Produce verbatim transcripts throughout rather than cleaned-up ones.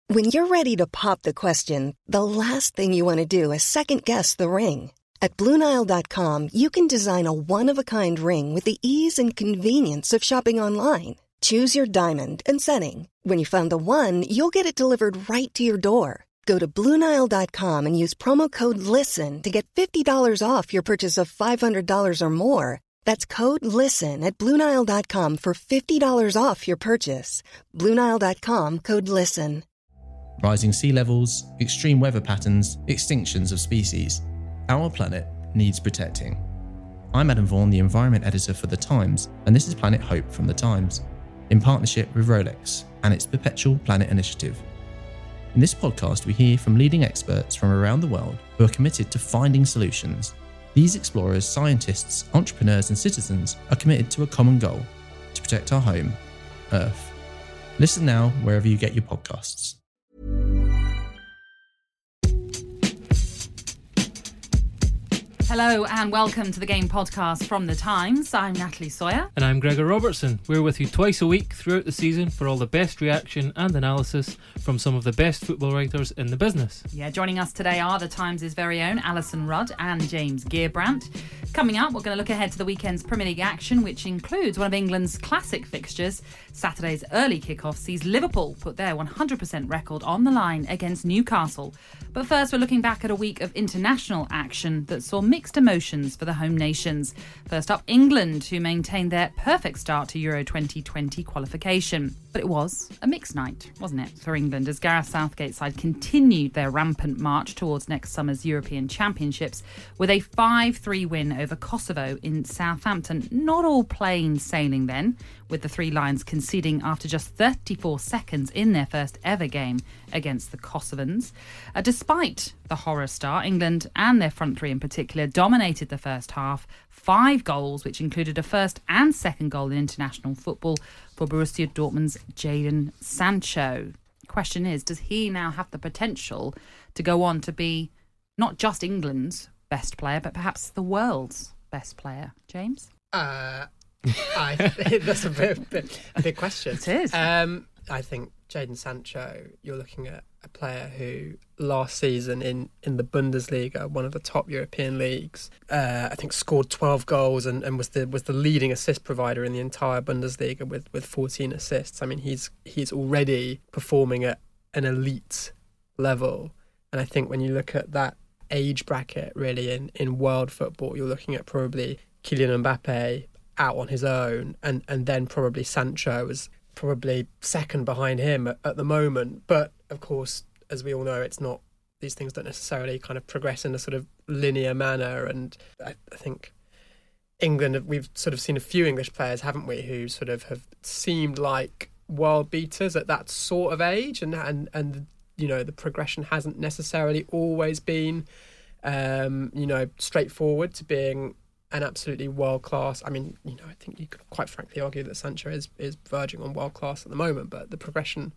When you're ready to pop the question, the last thing you want to do is second-guess the ring. At Blue Nile dot com, you can design a one-of-a-kind ring with the ease and convenience of shopping online. Choose your diamond and setting. When you find the one, you'll get it delivered right to your door. Go to Blue Nile dot com and use promo code LISTEN to get fifty dollars off your purchase of five hundred dollars or more. That's code LISTEN at Blue Nile dot com for fifty dollars off your purchase. Blue Nile dot com, code LISTEN. Rising sea levels, extreme weather patterns, extinctions of species. Our planet needs protecting. I'm Adam Vaughan, the Environment Editor for The Times, and this is Planet Hope from The Times, in partnership with Rolex and its Perpetual Planet Initiative. In this podcast, we hear from leading experts from around the world who are committed to finding solutions. These explorers, scientists, entrepreneurs and citizens are committed to a common goal, to protect our home, Earth. Listen now wherever you get your podcasts. Hello and welcome to the Game Podcast from The Times. I'm Natalie Sawyer. And I'm Gregor Robertson. We're with you twice a week throughout the season for all the best reaction and analysis from some of the best football writers in the business. Yeah, joining us today are The Times' very own Alison Rudd and James Gearbrandt. Coming up, we're going to look ahead to the weekend's Premier League action, which includes one of England's classic fixtures. Saturday's early kick-off sees Liverpool put their one hundred percent record on the line against Newcastle. But first, we're looking back at a week of international action that saw mixed emotions for the home nations. First up, England, who maintained their perfect start to Euro twenty twenty qualification. But it was a mixed night, wasn't it, for England, as Gareth Southgate's side continued their rampant march towards next summer's European Championships with a five three win over Kosovo in Southampton. Not all plain sailing then, with the Three Lions conceding after just thirty-four seconds in their first ever game against the Kosovans. Uh, despite the horror start, England and their front three in particular dominated the first half. Five goals, which included a first and second goal in international football for Borussia Dortmund's Jadon Sancho. Question is, does he now have the potential to go on to be not just England's best player, but perhaps the world's best player? James? Uh, I that's a big, big, big question. It is. Um, I think Jadon Sancho, you're looking at a player who last season in, in the Bundesliga, one of the top European leagues, uh, I think scored twelve goals and, and was the was the leading assist provider in the entire Bundesliga with, with fourteen assists. I mean, he's he's already performing at an elite level. And I think when you look at that age bracket, really, in, in world football, you're looking at probably Kylian Mbappe out on his own, and, and then probably Sancho as probably second behind him at, at the moment. But of course, as we all know, it's not, these things don't necessarily kind of progress in a sort of linear manner. And I, I think England, we've sort of seen a few English players, haven't we, who sort of have seemed like world beaters at that sort of age, and and and you know, the progression hasn't necessarily always been um, you know, straightforward to being an absolutely world-class. I mean, you know, I think you could quite frankly argue that Sancho is, is verging on world-class at the moment, but the progression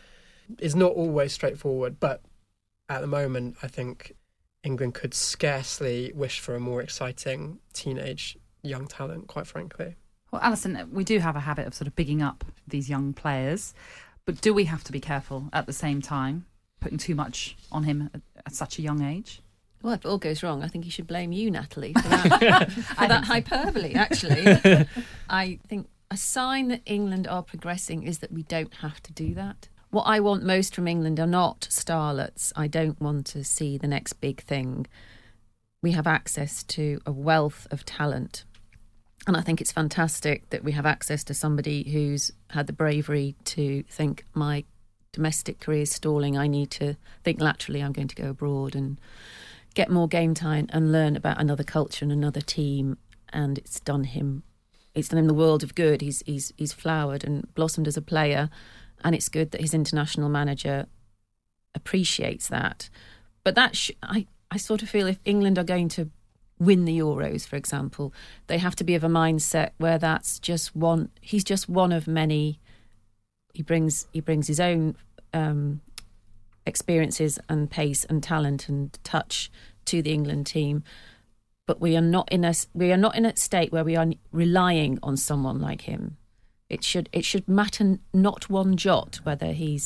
is not always straightforward. But at the moment, I think England could scarcely wish for a more exciting teenage young talent, quite frankly. Well, Alison, we do have a habit of sort of bigging up these young players, but do we have to be careful at the same time, putting too much on him at, at such a young age? Well, if it all goes wrong, I think you should blame you, Natalie, for that, for that hyperbole, actually. I think a sign that England are progressing is that we don't have to do that. What I want most from England are not starlets. I don't want to see the next big thing. We have access to a wealth of talent. And I think it's fantastic that we have access to somebody who's had the bravery to think, my domestic career is stalling, I need to think laterally, I'm going to go abroad and get more game time and learn about another culture and another team. And it's done him, it's done him the world of good. He's he's he's flowered and blossomed as a player, and it's good that his international manager appreciates that. But that sh- I I sort of feel if England are going to win the Euros, for example, they have to be of a mindset where that's just one. He's just one of many. He brings he brings his own Um, experiences and pace and talent and touch to the England team, but we are not in a we are not in a state where we are relying on someone like him. It should it should matter not one jot whether he's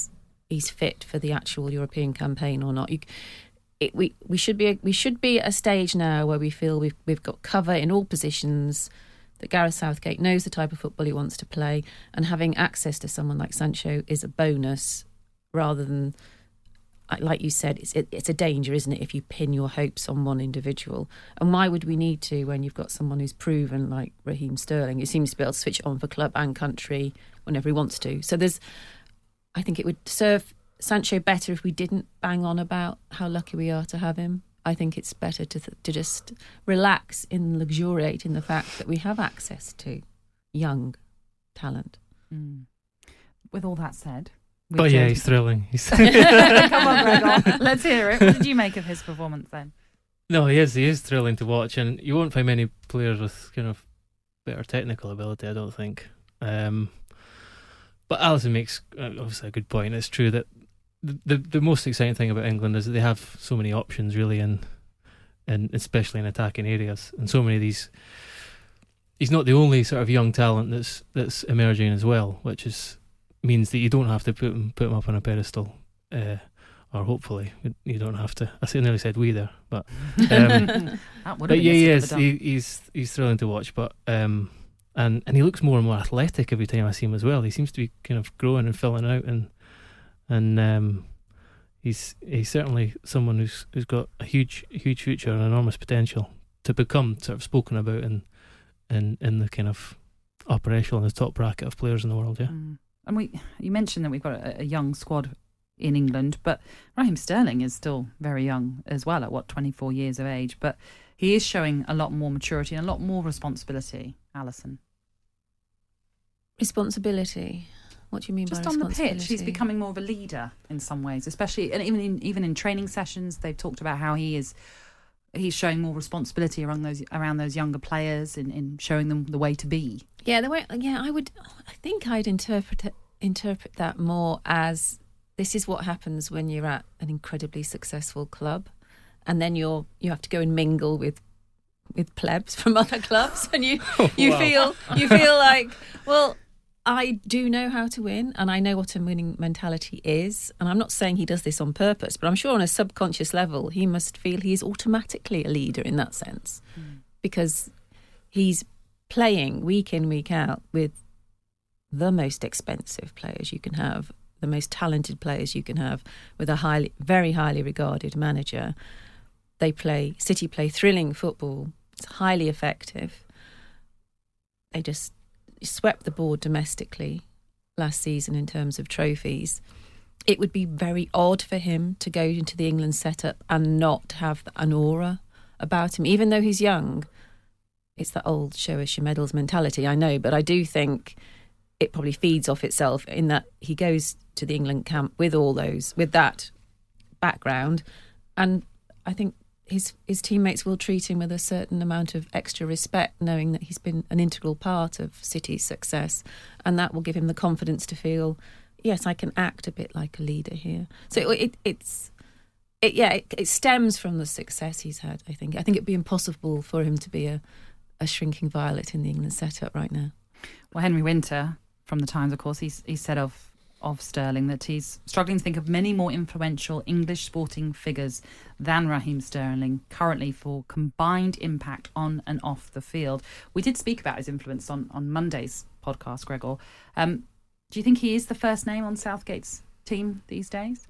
he's fit for the actual European campaign or not. You, it, we we should be we should be at a stage now where we feel we've we've got cover in all positions, that Gareth Southgate knows the type of football he wants to play, and having access to someone like Sancho is a bonus rather than, like you said, it's it, it's a danger, isn't it, if you pin your hopes on one individual. And why would we need to when you've got someone who's proven, like Raheem Sterling, who seems to be able to switch on for club and country whenever he wants to. So there's, I think it would serve Sancho better if we didn't bang on about how lucky we are to have him. I think it's better to th- to just relax and luxuriate in the fact that we have access to young talent. Mm. With all that said... But yeah, he's thrilling. He's Come on, Gregor. Let's hear it. What did you make of his performance then? No, he is. He is thrilling to watch, and you won't find many players with kind of better technical ability, I don't think. Um, but Alisson makes uh, obviously a good point. It's true that the, the the most exciting thing about England is that they have so many options, really, and and especially in attacking areas, and so many of these. He's not the only sort of young talent that's that's emerging as well, which is. Means that you don't have to put him put him up on a pedestal, uh, or hopefully you don't have to. I nearly said we there, but um, but yeah, he is. He, he's he's thrilling to watch, but um, and and he looks more and more athletic every time I see him as well. He seems to be kind of growing and filling out, and and um, he's he's certainly someone who's who's got a huge huge future and enormous potential to become sort of spoken about in in in the kind of upper echelon, the top bracket of players in the world. Yeah. Mm. And we, you mentioned that we've got a, a young squad in England, but Raheem Sterling is still very young as well, at what, twenty-four years of age. But he is showing a lot more maturity and a lot more responsibility, Alison. Responsibility? What do you mean Just by responsibility? Just on the pitch, he's becoming more of a leader in some ways, especially, and even in, even in training sessions, they've talked about how he is he's showing more responsibility around those around those younger players in, in showing them the way to be. Yeah, the way. Yeah, I would. I think I'd interpret it, interpret that more as this is what happens when you're at an incredibly successful club, and then you're you have to go and mingle with with plebs from other clubs, and you oh, you wow. feel you feel like, well, I do know how to win, and I know what a winning mentality is. And I'm not saying he does this on purpose, but I'm sure on a subconscious level, he must feel he's automatically a leader in that sense, mm. because he's playing week in, week out with the most expensive players you can have, the most talented players you can have, with a highly, very highly regarded manager. They play, City play thrilling football. It's highly effective. They just swept the board domestically last season in terms of trophies. It would be very odd for him to go into the England setup and not have an aura about him, even though he's young. It's that old show us your medals mentality, I know, but I do think it probably feeds off itself in that he goes to the England camp with all those, with that background, and I think his his teammates will treat him with a certain amount of extra respect, knowing that he's been an integral part of City's success, and that will give him the confidence to feel, yes, I can act a bit like a leader here. So it, it it's it, yeah, it, it stems from the success he's had. I think I think it'd be impossible for him to be a, a shrinking violet in the England setup right now. Well, Henry Winter from the Times, of course, he's he said of of Sterling that he's struggling to think of many more influential English sporting figures than Raheem Sterling currently for combined impact on and off the field. We did speak about his influence on, on Monday's podcast, Gregor. Um, do you think he is the first name on Southgate's team these days?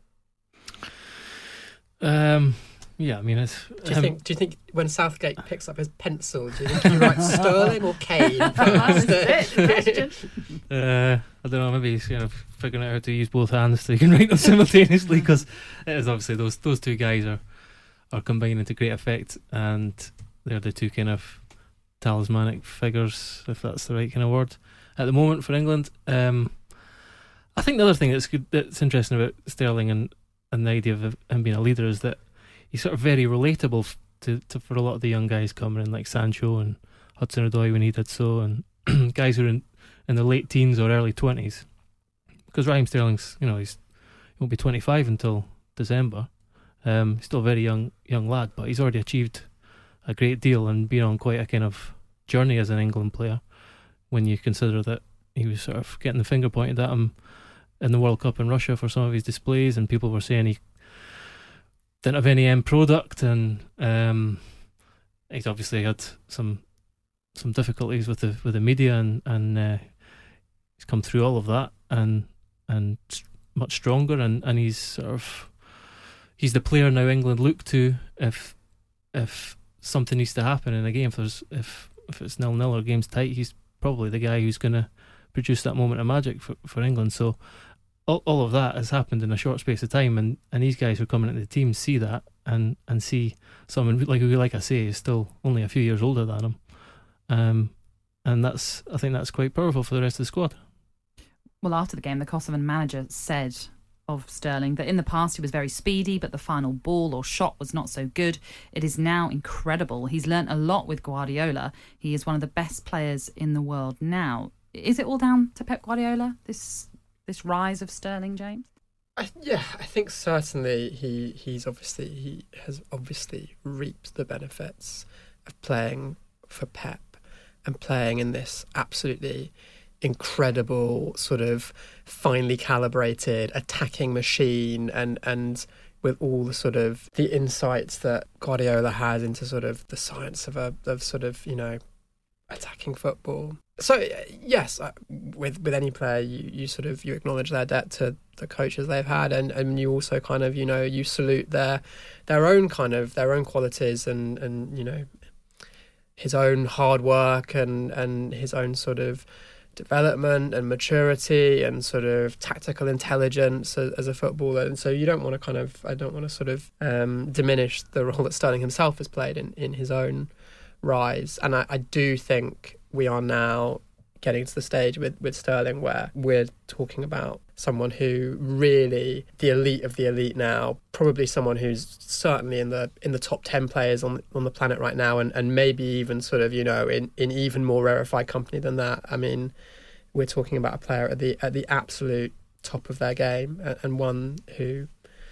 Um, yeah, I mean, it's. Do you um, think? Do you think when Southgate picks up his pencil, do you think he writes Sterling or Kane? That's it, the question. Uh, I don't know. Maybe he's kind of figuring out how to use both hands so he can write them simultaneously, because it is obviously those those two guys are are combining to great effect, and they're the two kind of talismanic figures, if that's the right kind of word, at the moment for England. Um, I think the other thing that's good, that's interesting about Sterling and and the idea of him being a leader is that he's sort of very relatable to, to for a lot of the young guys coming in, like Sancho and Hudson-Odoi when he did so, and guys who are in, in the late teens or early twenties. Because Raheem Sterling's, you know, he's he won't be twenty-five until December. Um, he's still a very young young lad, but he's already achieved a great deal and been on quite a kind of journey as an England player. When you consider that he was sort of getting the finger pointed at him in the World Cup in Russia for some of his displays, and people were saying he didn't have any end product, and um, he's obviously had some some difficulties with the with the media, and and uh, he's come through all of that, and and much stronger, and, and he's sort of he's the player now England look to if if something needs to happen in a game. If there's if if it's nil nil or game's tight, he's probably the guy who's going to produce that moment of magic for, for England. So all, all of that has happened in a short space of time, and, and these guys who are coming into the team see that, and, and see someone like who, like I say, is still only a few years older than him, um, and that's I think that's quite powerful for the rest of the squad. Well, after the game, the Kosovan manager said of Sterling that in the past he was very speedy, but the final ball or shot was not so good. It is now incredible. He's learnt a lot with Guardiola. He is one of the best players in the world now. Is it all down to Pep Guardiola, this this rise of Sterling, James? I, yeah, I think certainly he he's obviously he has obviously reaped the benefits of playing for Pep and playing in this absolutely incredible sort of finely calibrated attacking machine, and and with all the sort of the insights that Guardiola has into sort of the science of a of sort of, you know, attacking football. So yes, with with any player, you, you sort of you acknowledge their debt to the coaches they've had, and, and you also kind of, you know, you salute their their own kind of their own qualities, and, and you know, his own hard work, and, and his own sort of development and maturity and sort of tactical intelligence as, as a footballer. And so you don't want to kind of I don't want to sort of um, diminish the role that Sterling himself has played in, in his own rise. And I, I do think we are now getting to the stage with, with Sterling where we're talking about someone who really the elite of the elite now, probably someone who's certainly in the in the top ten players on on the planet right now, and, and maybe even sort of, you know, in, in even more rarefied company than that. I mean, we're talking about a player at the at the absolute top of their game, and, and one who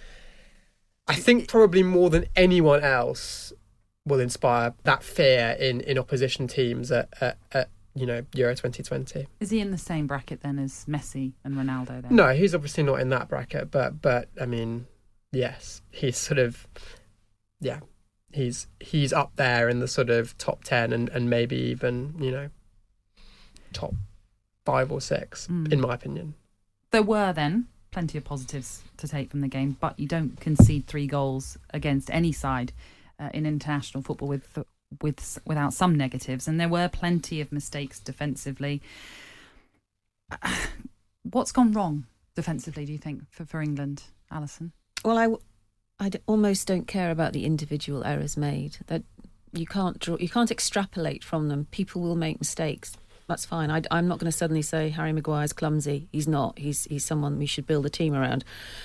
I think probably more than anyone else will inspire that fear in, in opposition teams at, at, at you know, Euro twenty twenty. Is he in the same bracket then as Messi and Ronaldo then? No, he's obviously not in that bracket, but but I mean, yes, he's sort of yeah, he's he's up there in the sort of top ten, and, and maybe even, you know, top five or six, mm. in my opinion. There were then plenty of positives to take from the game, but you don't concede three goals against any side uh, in international football with with without some negatives, and there were plenty of mistakes defensively. What's gone wrong defensively, do you think, for, for England, Alison? Well, I, I almost don't care about the individual errors made. That you can't draw, you can't extrapolate from them. People will make mistakes. That's fine. I, I'm not going to suddenly say Harry Maguire's clumsy. He's not. He's he's someone we should build a team around.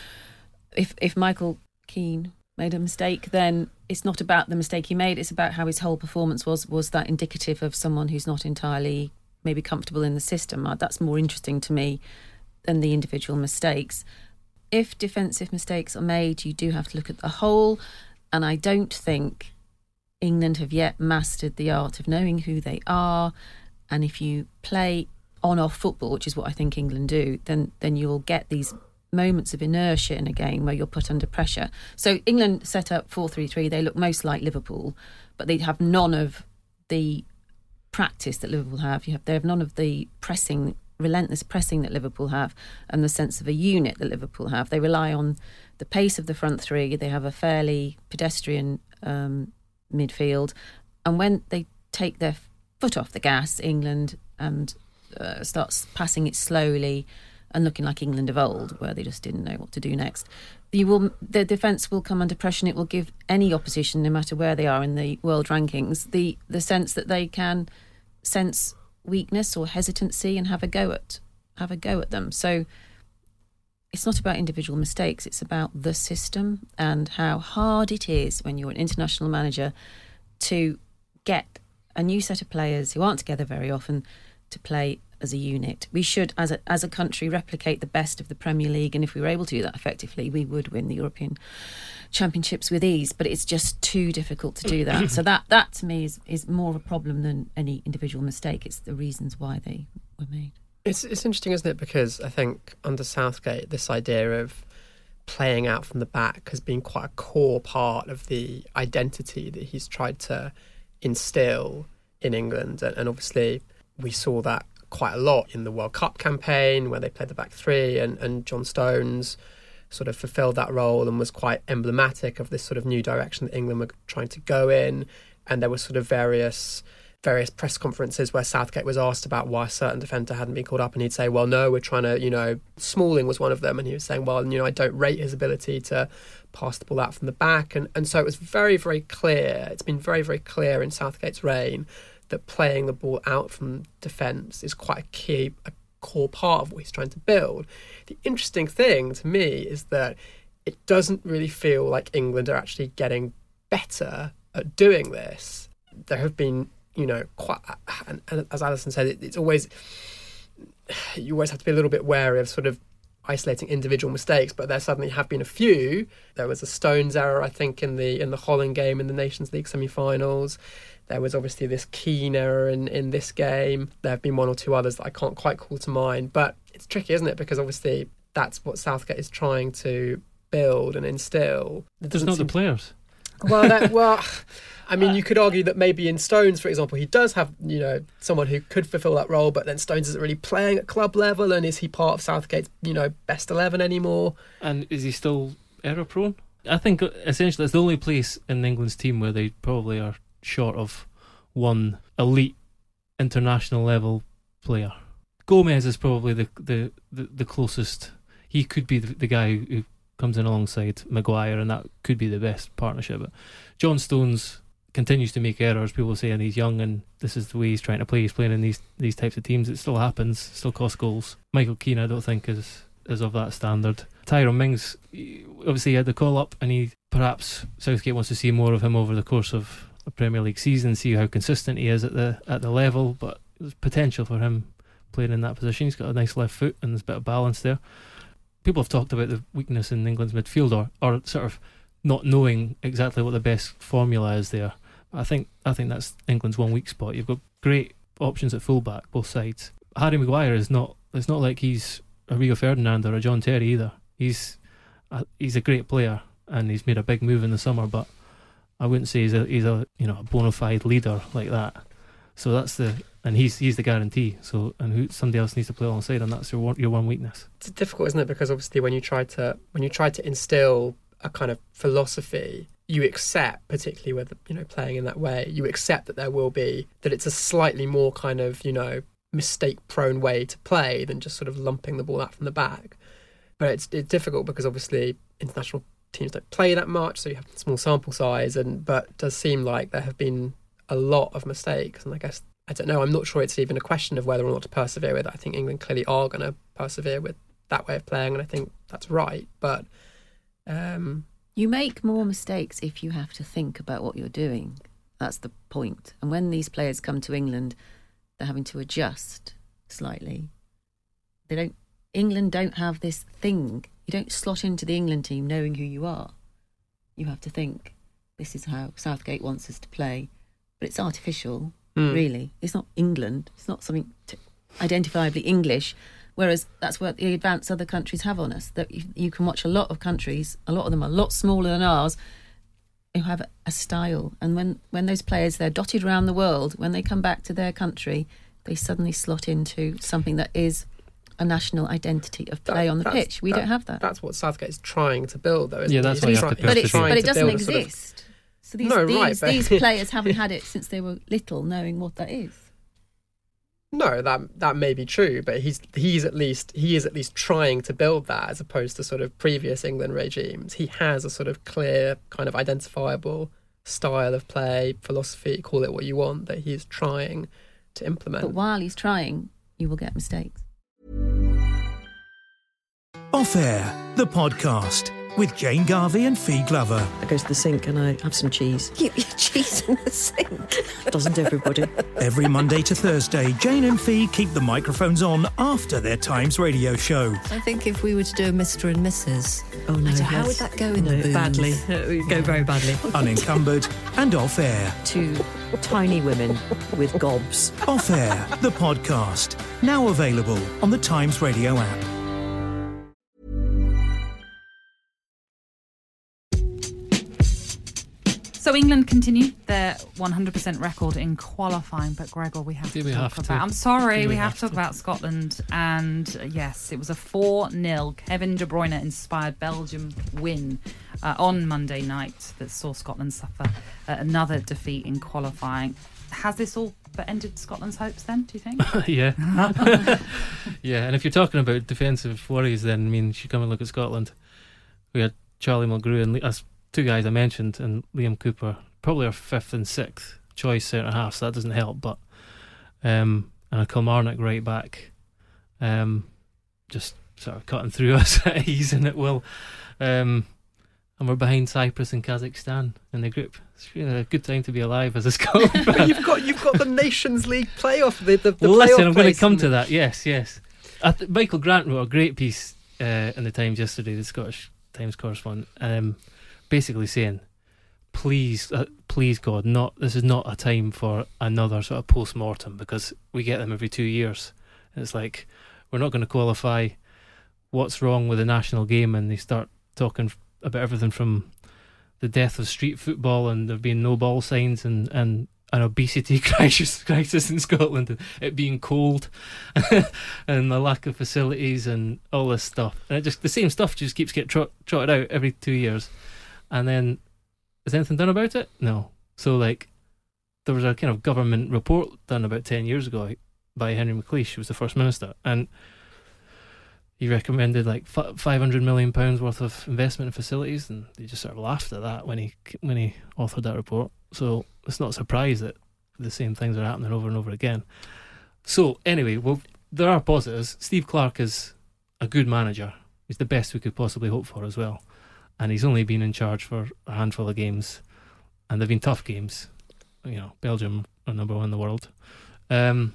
If if Michael Keane made a mistake, then it's not about the mistake he made. It's about how his whole performance was. Was that indicative of someone who's not entirely maybe comfortable in the system? That's more interesting to me than the individual mistakes. If defensive mistakes are made, you do have to look at the whole. And I don't think England have yet mastered the art of knowing who they are. And if you play on-off football, which is what I think England do, then then you'll get these moments of inertia in a game where you're put under pressure. So England set up four three three. They look most like Liverpool, but they have none of the practice that Liverpool have. You have they have none of the pressing, relentless pressing that Liverpool have, and the sense of a unit that Liverpool have. They rely on the pace of the front three. They have a fairly pedestrian um, midfield, and when they take their foot off the gas, England, and uh, starts passing it slowly and looking like England of old, where they just didn't know what to do next. You will, the defence will come under pressure, and it will give any opposition, no matter where they are in the world rankings, the, the sense that they can sense weakness or hesitancy and have a go at have a go at them. So it's not about individual mistakes, it's about the system and how hard it is when you're an international manager to get a new set of players who aren't together very often to play as a unit. We should, as a as a country, replicate the best of the Premier League, and if we were able to do that effectively, we would win the European Championships with ease. But it's just too difficult to do that. So that, that to me is, is more of a problem than any individual mistake. It's the reasons why they were made. It's it's interesting, isn't it? Because I think under Southgate, this idea of playing out from the back has been quite a core part of the identity that he's tried to instill in England. And, and obviously we saw that quite a lot in the World Cup campaign where they played the back three, and, and John Stones sort of fulfilled that role and was quite emblematic of this sort of new direction that England were trying to go in. And there were sort of various various press conferences where Southgate was asked about why a certain defender hadn't been called up, and he'd say, well, no, we're trying to, you know, Smalling was one of them, and he was saying, well, you know, I don't rate his ability to pass the ball out from the back. And, and so it was very, very clear, it's been very, very clear in Southgate's reign that playing the ball out from defence is quite a key, a core part of what he's trying to build. The interesting thing to me is that it doesn't really feel like England are actually getting better at doing this. There have been, you know, quite, and, and as Alison said, it, it's always, you always have to be a little bit wary of sort of isolating individual mistakes, but there suddenly have been a few. There was a Stones error, I think, in the in the Holland game in the Nations League semi-finals. There was obviously this Keane error in, in this game. There have been one or two others that I can't quite call to mind, but it's tricky, isn't it? Because obviously that's what Southgate is trying to build and instill. There's not the players. Well, that, well, I mean, you could argue that maybe in Stones, for example, he does have, you know, someone who could fulfil that role, but then Stones isn't really playing at club level, and is he part of Southgate's, you know, best eleven anymore? And is he still error prone? I think essentially it's the only place in England's team where they probably are short of one elite international level player. Gomez is probably the the, the, the closest. He could be the, the guy who comes in alongside Maguire, and that could be the best partnership. But John Stones continues to make errors. People saying he's young and this is the way he's trying to play. He's playing in these these types of teams. It still happens, still costs goals. Michael Keane, I don't think is is of that standard. Tyrone Mings, obviously he had the call up, and he perhaps Southgate wants to see more of him over the course of a Premier League season, see how consistent he is at the at the level. But there's potential for him playing in that position. He's got a nice left foot and there's a bit of balance there. People have talked about the weakness in England's midfield, or, or sort of not knowing exactly what the best formula is there. I think I think that's England's one weak spot. You've got great options at fullback, both sides. Harry Maguire is not. It's not like he's a Rio Ferdinand or a John Terry either. He's a, he's a great player and he's made a big move in the summer, but I wouldn't say he's a he's a you know a bona fide leader like that. So that's the and he's he's the guarantee. So and who somebody else needs to play alongside, and that's your one, your one weakness. It's difficult, isn't it? Because obviously when you try to when you try to instill a kind of philosophy, you accept, particularly with, you know, playing in that way, you accept that there will be, that it's a slightly more kind of, you know, mistake-prone way to play than just sort of lumping the ball out from the back. But it's, it's difficult because obviously international teams don't play that much, so you have a small sample size, and but it does seem like there have been a lot of mistakes, and I guess, I don't know, I'm not sure it's even a question of whether or not to persevere with it. I think England clearly are going to persevere with that way of playing, and I think that's right, but... Um, you make more mistakes if you have to think about what you're doing. That's the point. And when these players come to England, they're having to adjust slightly. They don't. England don't have this thing. You don't slot into the England team knowing who you are. You have to think, this is how Southgate wants us to play. But it's artificial, mm. really. It's not England. It's not something to identifiably English. Whereas that's what the advance other countries have on us. That you, you can watch a lot of countries, a lot of them are a lot smaller than ours, who have a style. And when, when those players, they're dotted around the world, when they come back to their country, they suddenly slot into something that is a national identity of play that, on the pitch. We that, don't have that. That's what Southgate is trying to build, though, isn't yeah, it? that's what you have to but, it's, but it doesn't exist. Sort of... So these, no, these, right, but... these players haven't had it since they were little, knowing what that is. No, that that may be true, but he's he's at least he is at least trying to build that, as opposed to sort of previous England regimes. He has a sort of clear, kind of identifiable style of play, philosophy, call it what you want, that he's trying to implement. But while he's trying, you will get mistakes. Off Air, the podcast. with Jane Garvey and Fee Glover. I go to the sink and I have some cheese. You eat cheese in the sink? Doesn't everybody? Every Monday to Thursday, Jane and Fee keep the microphones on after their Times radio show. I think if we were to do a Mister and Missus Oh no, I don't- yes. how would that go in no, the booms? badly. It would go very badly. Unencumbered and off air. Two tiny women with gobs. Off Air, the podcast. Now available on the Times Radio app. So England continue their one hundred percent record in qualifying, but Gregor, we have Do to we talk have to? about. I'm sorry, Do we, we have, have to talk to? about Scotland, and uh, yes, it was a four nil Kevin De Bruyne inspired Belgium win uh, on Monday night that saw Scotland suffer uh, another defeat in qualifying. Has this all but ended Scotland's hopes then, do you think? yeah. yeah, and if you're talking about defensive worries, then I mean, you should come and look at Scotland. We had Charlie Mulgrew and Le- us two guys I mentioned, and Liam Cooper, probably our fifth and sixth choice centre half, so that doesn't help. But um, and a Kilmarnock right back, um, just sort of cutting through us at ease and at will. Um, and we're behind Cyprus and Kazakhstan in the group. It's really a good time to be alive as a Scotland fan. But you've got you've got the Nations League playoff. The, the, the well, listen, playoff I'm going place to come and to the- that. Yes, yes. I th- Michael Grant wrote a great piece uh, in the Times yesterday, the Scottish Times correspondent, um, basically saying, please, uh, please God, not this is not a time for another sort of post-mortem, because we get them every two years. It's like, we're not going to qualify. What's wrong with the national game? And they start talking about everything from the death of street football and there being no ball signs and, and an obesity crisis, crisis in Scotland, and it being cold and the lack of facilities and all this stuff. And it just the same stuff just keeps getting trot, trotted out every two years. And then, is anything done about it? No. So, like, there was a kind of government report done about ten years ago by Henry McLeish, who was the First Minister, and he recommended like five hundred million pounds worth of investment in facilities, and they just sort of laughed at that when he when he authored that report. So it's not a surprise that the same things are happening over and over again. So anyway, well, there are positives. Steve Clarke is a good manager. He's the best we could possibly hope for as well, and he's only been in charge for a handful of games, and they've been tough games. You know, Belgium are number one in the world. Um,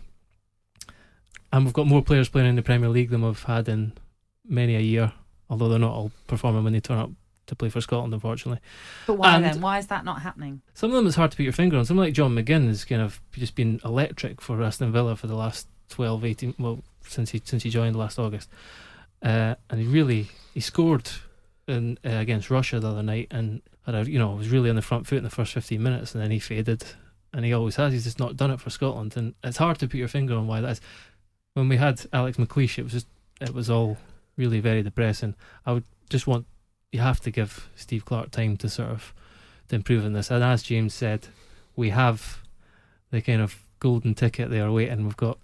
And we've got more players playing in the Premier League than we've had in many a year, although they're not all performing when they turn up to play for Scotland, unfortunately. But why And then? Why is that not happening? some of them it's hard to put your finger on. Someone like John McGinn has kind of just been electric for Aston Villa for the last twelve, eighteen, well, since he since he joined last August. Uh, and he really, he scored in, uh, against Russia the other night and had a, you know, was really on the front foot in the first fifteen minutes, and then he faded. And he always has. He's just not done it for Scotland. And it's hard to put your finger on why that is. When we had Alex McLeish, it was just it was all really very depressing. I would just want you have to give Steve Clarke time to sort of to improve in this. And as James said, we have the kind of golden ticket there waiting. We've got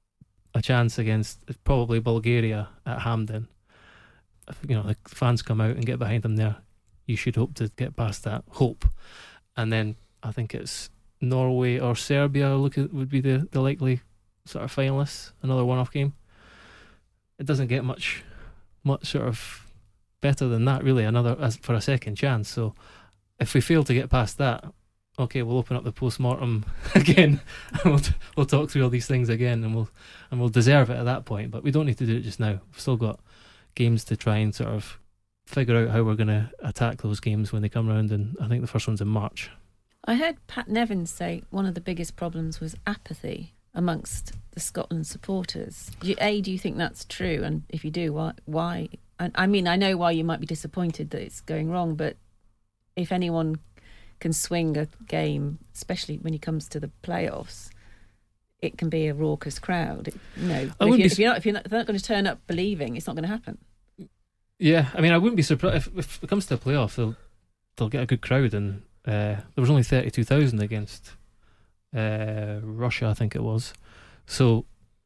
a chance against probably Bulgaria at Hampden. If, you know, the fans come out and get behind them there, you should hope to get past that. Hope, and then I think it's Norway or Serbia. Look at would be the, the likely sort of finalists, another one-off game. It doesn't get much much sort of better than that, really, another as for a second chance. So if we fail to get past that, okay, we'll open up the post-mortem again and we'll, we'll talk through all these things again, and we'll and we'll deserve it at that point, but we don't need to do it just now. We've still got games to try and sort of figure out how we're going to attack those games when they come round, and I think the first one's in March. I heard Pat Nevins say one of the biggest problems was apathy amongst the Scotland supporters. Do you, A, do you think that's true? And if you do, why? why? I, I mean, I know why you might be disappointed that it's going wrong, but if anyone can swing a game, especially when it comes to the playoffs, it can be a raucous crowd. It, you know, if, you, if you're not, if you're not, if they're not going to turn up believing, it's not going to happen. Yeah, I mean, I wouldn't be surprised if, if it comes to the playoff, they'll they'll get a good crowd, and uh, there was only thirty-two thousand against uh, Russia, I think it was. So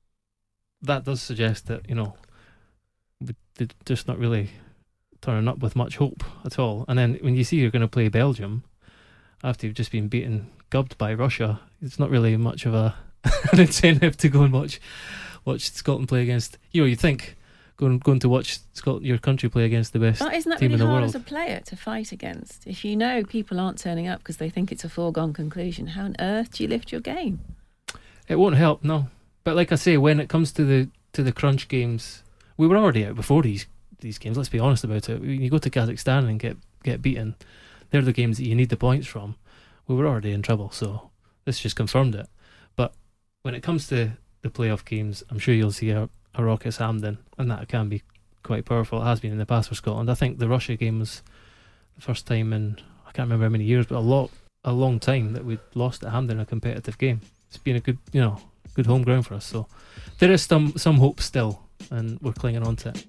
that does suggest that, you know, they're just not really turning up with much hope at all. And then when you see you're going to play Belgium after you've just been beaten, gubbed by Russia, it's not really much of a an incentive to go and watch watch Scotland play against. You know, you think going going to watch Scot- your country play against the best But isn't that team really in the hard world. as a player to fight against? If you know people aren't turning up because they think it's a foregone conclusion, how on earth do you lift your game? It won't help, no. But like I say, when it comes to the to the crunch games, we were already out before these these games. Let's be honest about it. When you go to Kazakhstan and get get beaten, they're the games that you need the points from. We were already in trouble, so this just confirmed it. But when it comes to the playoff games, I'm sure you'll see a, a Rockets Hampden, and that can be quite powerful. It has been in the past for Scotland. I think the Russia game was the first time in, I can't remember how many years, but a lot, a long time that we'd lost at Hampden in a competitive game. It's been a good, you know, good home ground for us. So there is some some hope still, and we're clinging on to it.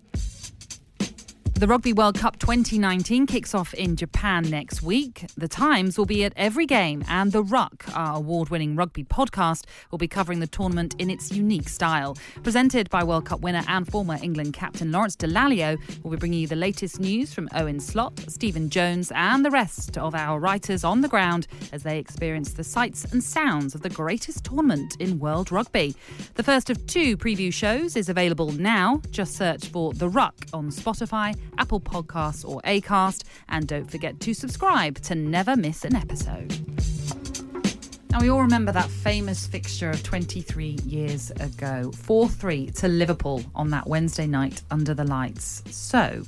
The Rugby World Cup twenty nineteen kicks off in Japan next week. The Times will be at every game, and The Ruck, our award-winning rugby podcast, will be covering the tournament in its unique style. Presented by World Cup winner and former England captain Lawrence Dallaglio, we'll be bringing you the latest news from Owen Slot, Stephen Jones and the rest of our writers on the ground as they experience the sights and sounds of the greatest tournament in world rugby. The first of two preview shows is available now. Just search for The Ruck on Spotify, Apple Podcasts or Acast, and don't forget to subscribe to never miss an episode. Now, we all remember that famous fixture of twenty-three years ago, four three to Liverpool on that Wednesday night under the lights. So,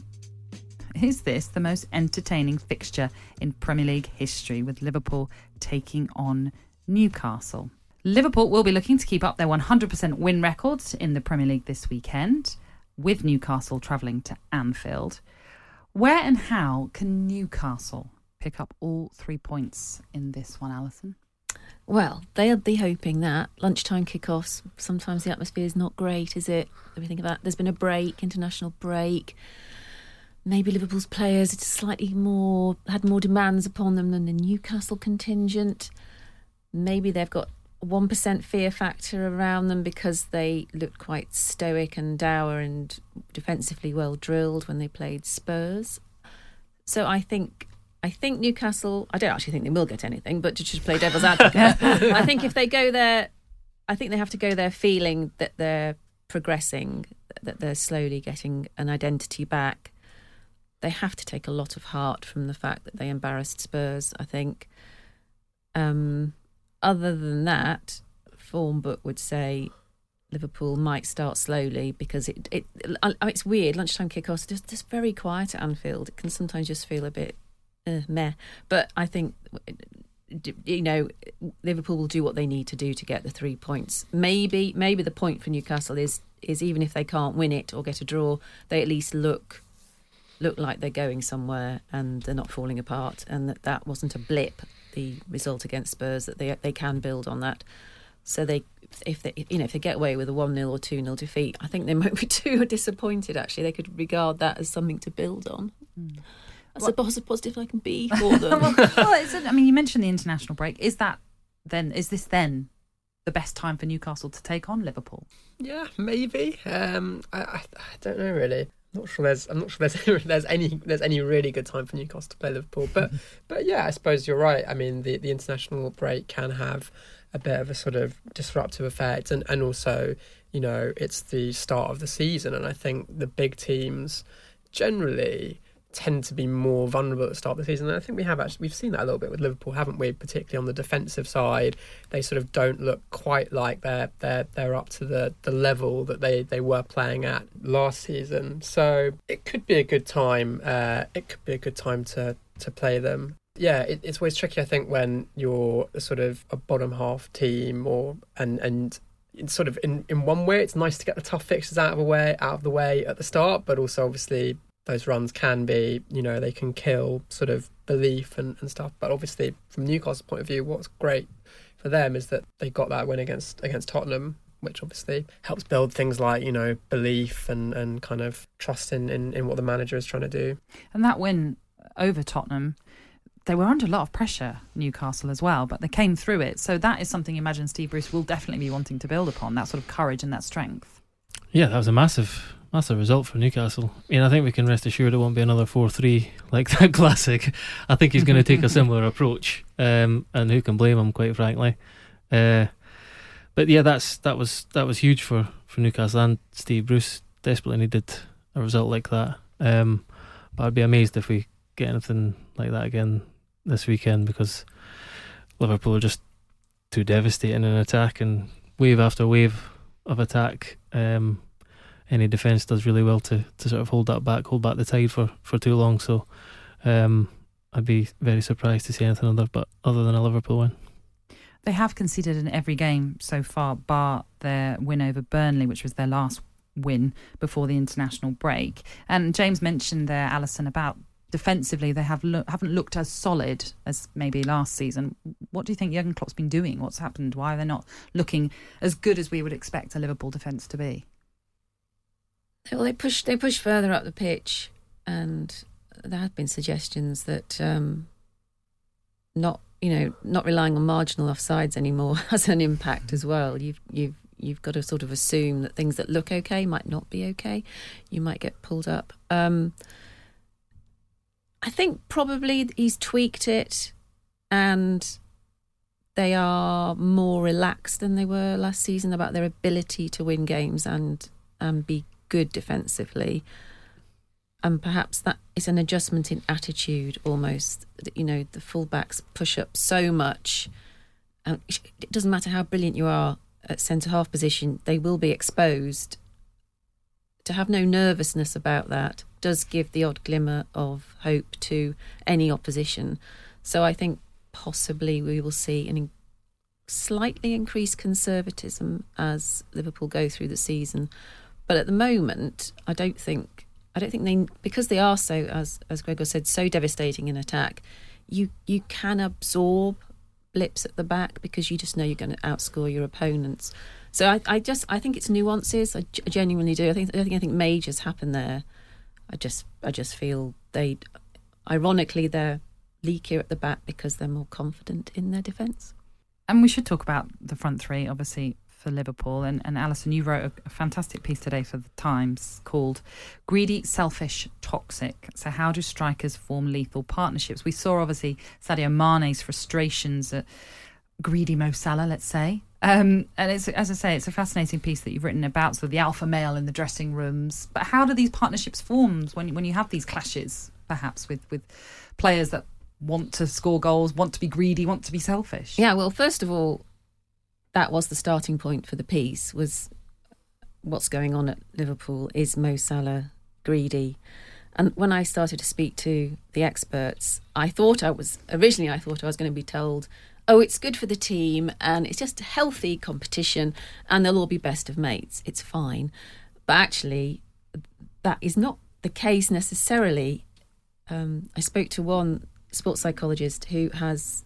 is this the most entertaining fixture in Premier League history, with Liverpool taking on Newcastle? Liverpool will be looking to keep up their one hundred percent win record in the Premier League this weekend, with Newcastle travelling to Anfield. Where and how can Newcastle pick up all three points in this one, Alison? Well, they'll be hoping that. Lunchtime kickoffs, sometimes the atmosphere is not great, is it? If we think about, there's been a break, international break. Maybe Liverpool's players it's slightly more had more demands upon them than the Newcastle contingent. Maybe they've got one percent fear factor around them because they looked quite stoic and dour and defensively well drilled when they played Spurs. So I think I think Newcastle, I don't actually think they will get anything, but to just play devil's advocate, I think if they go there, I think they have to go there feeling that they're progressing, that they're slowly getting an identity back. They have to take a lot of heart from the fact that they embarrassed Spurs, I think. Um... Other than that, form book would say Liverpool might start slowly because it, it, it it's weird. Lunchtime kickoffs are just, just very quiet at Anfield. It can sometimes just feel a bit uh, meh. But I think, you know, Liverpool will do what they need to do to get the three points. Maybe maybe the point for Newcastle is is even if they can't win it or get a draw, they at least look look like they're going somewhere and they're not falling apart, and that that wasn't a blip, the result against Spurs, that they they can build on that. So they, if they, you know, if they get away with a one nil or two nil defeat, I think they might be too disappointed. Actually, they could regard that as something to build on. Mm. That's what? the most positive I can be for them. well, well it's, I mean, you mentioned the international break. Is that then? Is this then the best time for Newcastle to take on Liverpool? Yeah, maybe. Um, I, I I don't know really. I'm not sure there's I'm not sure there's there's any there's any really good time for Newcastle to play Liverpool, but but yeah, I suppose you're right. I mean, the, the international break can have a bit of a sort of disruptive effect, and, and also, you know, it's the start of the season, and I think the big teams generally tend to be more vulnerable at the start of the season. And I think we have actually we've seen that a little bit with Liverpool, haven't we? Particularly on the defensive side, they sort of don't look quite like they're they're they're up to the, the level that they, they were playing at last season. So it could be a good time. Uh, it could be a good time to to play them. Yeah, it, it's always tricky, I think, when you're a sort of a bottom half team, or and and. It's sort of in, in one way, it's nice to get the tough fixtures out of the way out of the way at the start, but also obviously those runs can be, you know, they can kill sort of belief and, and stuff. But obviously, from Newcastle's point of view, what's great for them is that they got that win against against Tottenham, which obviously helps build things like, you know, belief and, and kind of trust in, in, in what the manager is trying to do. And that win over Tottenham, they were under a lot of pressure, Newcastle as well, but they came through it. So that is something I imagine Steve Bruce will definitely be wanting to build upon, that sort of courage and that strength. Yeah, that was a massive, massive result for Newcastle. I mean, I think we can rest assured it won't be another four three like that classic. I think he's going to take a similar approach, um, and who can blame him, quite frankly. Uh, but yeah, that's that was that was huge for, for Newcastle, and Steve Bruce desperately needed a result like that. Um, but I'd be amazed if we get anything like that again this weekend, because Liverpool are just too devastating in attack, and wave after wave of attack. Um, any defence does really well to, to sort of hold that back, hold back the tide for, for too long. So um, I'd be very surprised to see anything other, but other than a Liverpool win. They have conceded in every game so far, bar their win over Burnley, which was their last win before the international break. And James mentioned there, Alison, about defensively they have lo- haven't looked as solid as maybe last season. What do you think Jurgen Klopp's been doing? What's happened? Why are they not looking as good as we would expect a Liverpool defence to be? Well, they push they push further up the pitch, and there have been suggestions that um, not you know not relying on marginal offsides anymore has an impact as well. You've you've you've got to sort of assume that things that look okay might not be okay. You might get pulled up. Um, I think probably he's tweaked it, and they are more relaxed than they were last season about their ability to win games and and be good defensively. And perhaps that is an adjustment in attitude almost. You know, the fullbacks push up so much. Um, it doesn't matter how brilliant you are at centre-half position, they will be exposed. To have no nervousness about that does give the odd glimmer of hope to any opposition. So I think possibly we will see an in- slightly increased conservatism as Liverpool go through the season. But at the moment, I don't think I don't think they, because they are so, as as Gregor said, so devastating in attack. You you can absorb blips at the back because you just know you're going to outscore your opponents. So I, I just I think it's nuances. I genuinely do. I think I think I think majors happen there. I just I just feel they, ironically, they're leakier at the back because they're more confident in their defence. And we should talk about the front three, obviously, for Liverpool. And, and Alison, you wrote a, a fantastic piece today for The Times called Greedy, Selfish, Toxic. So how do strikers form lethal partnerships? We saw, obviously, Sadio Mane's frustrations at greedy Mo Salah, let's say. Um, and it's, as I say, it's a fascinating piece that you've written about sort of the alpha male in the dressing rooms. But how do these partnerships form when, when you have these clashes, perhaps, with, with players that want to score goals, want to be greedy, want to be selfish? Yeah, well, first of all, that was the starting point for the piece, was what's going on at Liverpool. Is Mo Salah greedy? And when I started to speak to the experts, I thought I was, originally I thought I was going to be told, oh, it's good for the team and it's just a healthy competition and they'll all be best of mates. It's fine. But actually, that is not the case necessarily. Um, I spoke to one sports psychologist who has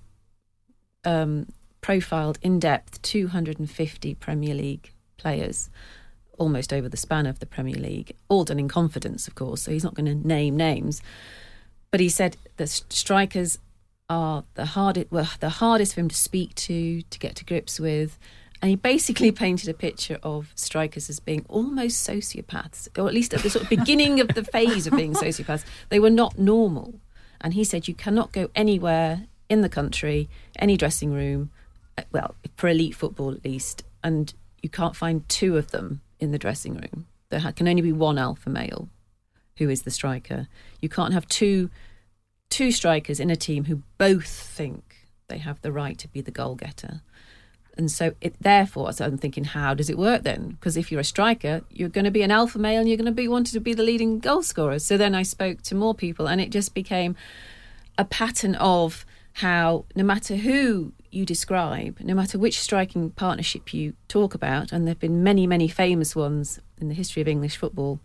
um, profiled in depth two hundred fifty Premier League players, almost over the span of the Premier League, all done in confidence, of course, so he's not going to name names. But he said that strikers are the hardest, well, the hardest for him to speak to, to get to grips with. And he basically painted a picture of strikers as being almost sociopaths, or at least at the sort of beginning of the phase of being sociopaths. They were not normal. And he said you cannot go anywhere in the country, any dressing room, well, for elite football at least, and you can't find two of them in the dressing room. There can only be one alpha male, who is the striker. You can't have two two strikers in a team who both think they have the right to be the goal getter. And so it, therefore, so I'm thinking, how does it work then? Because if you're a striker, you're going to be an alpha male and you're going to be wanted to be the leading goal scorer. So then I spoke to more people and it just became a pattern of how no matter who you describe, no matter which striking partnership you talk about, and there have been many, many famous ones in the history of English football,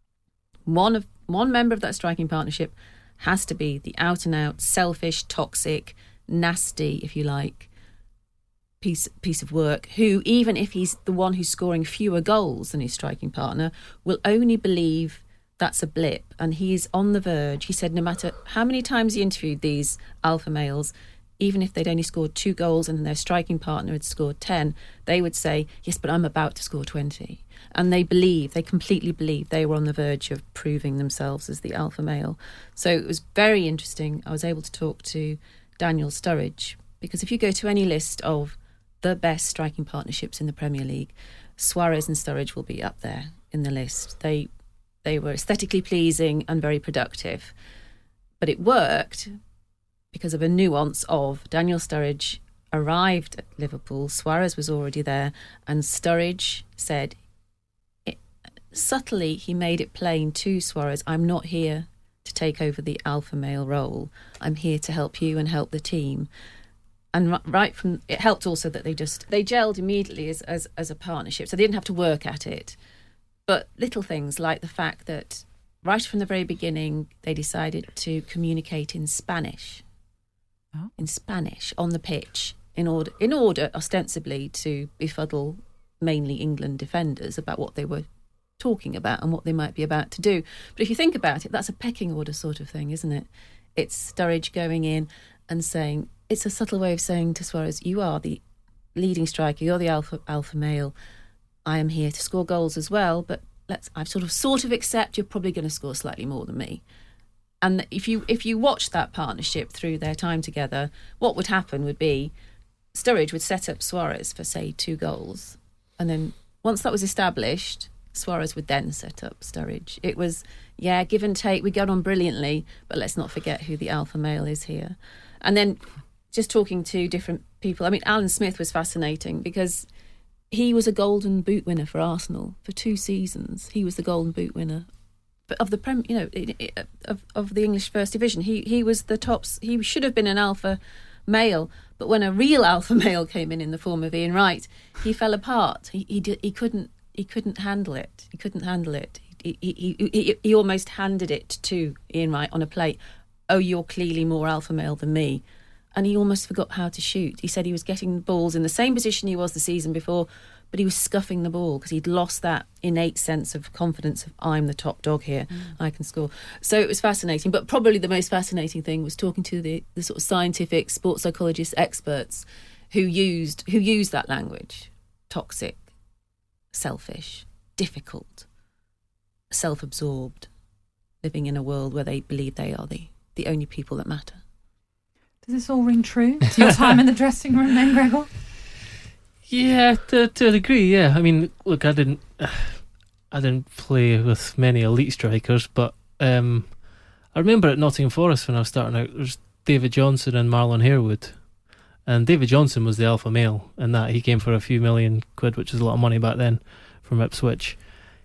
one of one member of that striking partnership has to be the out-and-out, selfish, toxic, nasty, if you like, piece piece of work, who, even if he's the one who's scoring fewer goals than his striking partner, will only believe that's a blip. And he's on the verge. He said no matter how many times he interviewed these alpha males, even if they'd only scored two goals and their striking partner had scored ten, they would say, yes, but I'm about to score twenty. And they believe, they completely believe they were on the verge of proving themselves as the alpha male. So it was very interesting. I was able to talk to Daniel Sturridge, because if you go to any list of the best striking partnerships in the Premier League, Suarez and Sturridge will be up there in the list. They They were aesthetically pleasing and very productive. But it worked because of a nuance of Daniel Sturridge arrived at Liverpool, Suarez was already there, and Sturridge said, it, subtly he made it plain to Suarez, I'm not here to take over the alpha male role. I'm here to help you and help the team. And right from, it helped also that they just, they gelled immediately as, as, as a partnership, so they didn't have to work at it. But little things like the fact that right from the very beginning, they decided to communicate in Spanish. Oh. In Spanish, on the pitch, in order, in order ostensibly to befuddle mainly England defenders about what they were talking about and what they might be about to do. But if you think about it, that's a pecking order sort of thing, isn't it? It's Sturridge going in and saying, it's a subtle way of saying to Suarez, you are the leading striker, you're the alpha alpha male. I am here to score goals as well, but let's I sort of sort of accept you're probably going to score slightly more than me. And if you if you watch that partnership through their time together, what would happen would be Sturridge would set up Suarez for, say, two goals. And then once that was established, Suarez would then set up Sturridge. It was, yeah, give and take. We got on brilliantly, but let's not forget who the alpha male is here. And then just talking to different people, I mean, Alan Smith was fascinating because he was a Golden Boot winner for Arsenal for two seasons. He was the Golden Boot winner of the Prem, you know, of of the English First Division. He he was the tops. He should have been an alpha male, but when a real alpha male came in in the form of Ian Wright, he fell apart. He he did, he couldn't he couldn't handle it. He couldn't handle it. He he he, he he almost handed it to Ian Wright on a plate. Oh, you're clearly more alpha male than me. And he almost forgot how to shoot. He said he was getting balls in the same position he was the season before, but he was scuffing the ball because he'd lost that innate sense of confidence of, I'm the top dog here, mm. I can score. So it was fascinating. But probably the most fascinating thing was talking to the, the sort of scientific sports psychologist experts who used who used that language. Toxic, selfish, difficult, self-absorbed, living in a world where they believe they are the, the only people that matter. Does this all ring true to your time in the dressing room then, Gregor? Yeah, to, to a degree, yeah. I mean, look, I didn't I didn't play with many elite strikers, but um, I remember at Nottingham Forest when I was starting out, there was David Johnson and Marlon Harewood. And David Johnson was the alpha male in that. He came for a few million quid, which was a lot of money back then, from Ipswich.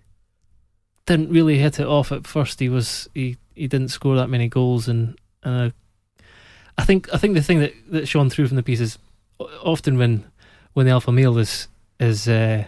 Didn't really hit it off at first. He was he, he didn't score that many goals, and, and I, I think I think the thing that, that shone through from the piece is often when when the alpha male is is uh,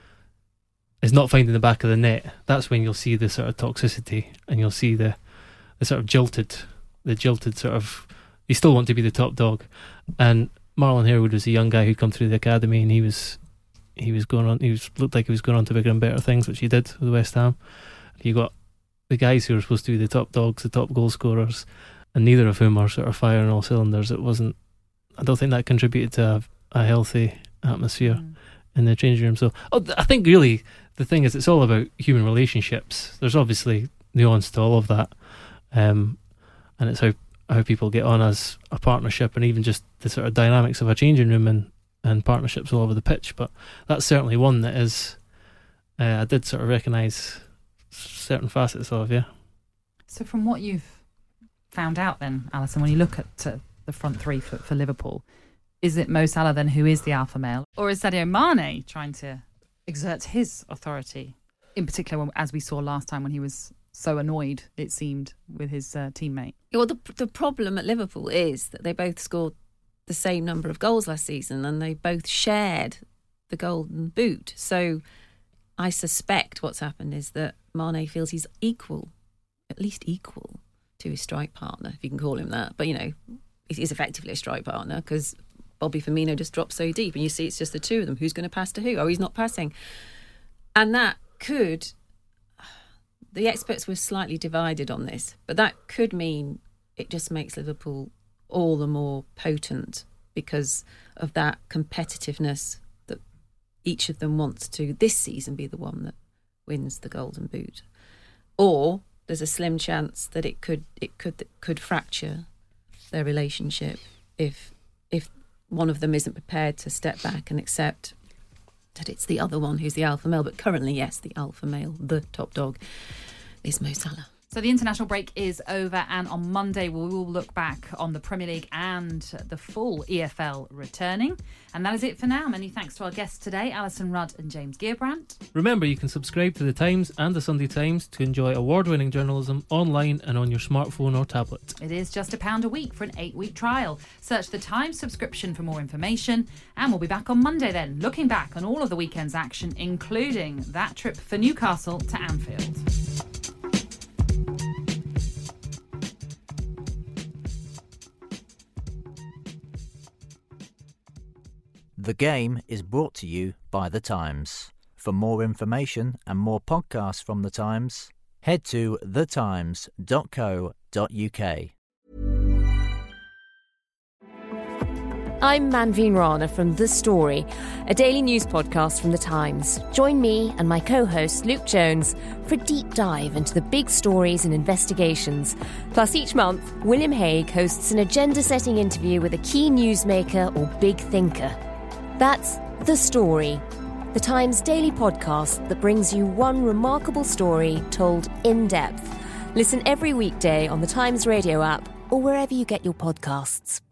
is not finding the back of the net, that's when you'll see the sort of toxicity, and you'll see the the sort of jilted the jilted sort of, you still want to be the top dog. And Marlon Harewood was a young guy who'd come through the academy, and he was he was going on he was looked like he was going on to bigger and better things, which he did with West Ham. You got the guys who were supposed to be the top dogs, the top goal scorers, and neither of whom are sort of firing all cylinders. It wasn't, I don't think that contributed to a, a healthy atmosphere mm. in the changing room. So oh, I think really the thing is, it's all about human relationships. There's obviously nuance to all of that, um, and it's how how people get on as a partnership, and even just the sort of dynamics of a changing room and, and partnerships all over the pitch. But that's certainly one that is uh, I did sort of recognise certain facets of. Yeah. So from what you've found out then, Alison, when you look at uh, the front three for, for Liverpool, is it Mo Salah then who is the alpha male, or is Sadio Mane trying to exert his authority, in particular when, as we saw last time when he was so annoyed, it seemed, with his uh, teammate? Well, the the problem at Liverpool is that they both scored the same number of goals last season, and they both shared the golden boot. So I suspect what's happened is that Mane feels he's equal, at least equal, to his strike partner, if you can call him that. But, you know, he's effectively a strike partner because Bobby Firmino just dropped so deep, and you see it's just the two of them. Who's going to pass to who? Oh, he's not passing. And that could... The experts were slightly divided on this, but that could mean it just makes Liverpool all the more potent because of that competitiveness that each of them wants to, this season, be the one that wins the Golden Boot. Or there's a slim chance that it could it could could fracture their relationship if if one of them isn't prepared to step back and accept that it's the other one who's the alpha male. But currently, yes, the alpha male, the top dog, is Mo Salah. So the international break is over, and on Monday we will look back on the Premier League and the full E F L returning. And that is it for now. Many thanks to our guests today, Alison Rudd and James Gearbrandt. Remember, you can subscribe to The Times and The Sunday Times to enjoy award-winning journalism online and on your smartphone or tablet. It is just a pound a week for an eight-week trial. Search The Times subscription for more information, and we'll be back on Monday then, looking back on all of the weekend's action, including that trip for Newcastle to Anfield. The Game is brought to you by The Times. For more information and more podcasts from The Times, head to the times dot co dot uk. I'm Manveen Rana from The Story, a daily news podcast from The Times. Join me and my co-host Luke Jones for a deep dive into the big stories and investigations. Plus, each month, William Hague hosts an agenda-setting interview with a key newsmaker or big thinker. That's The Story, The Times daily podcast that brings you one remarkable story told in depth. Listen every weekday on The Times radio app or wherever you get your podcasts.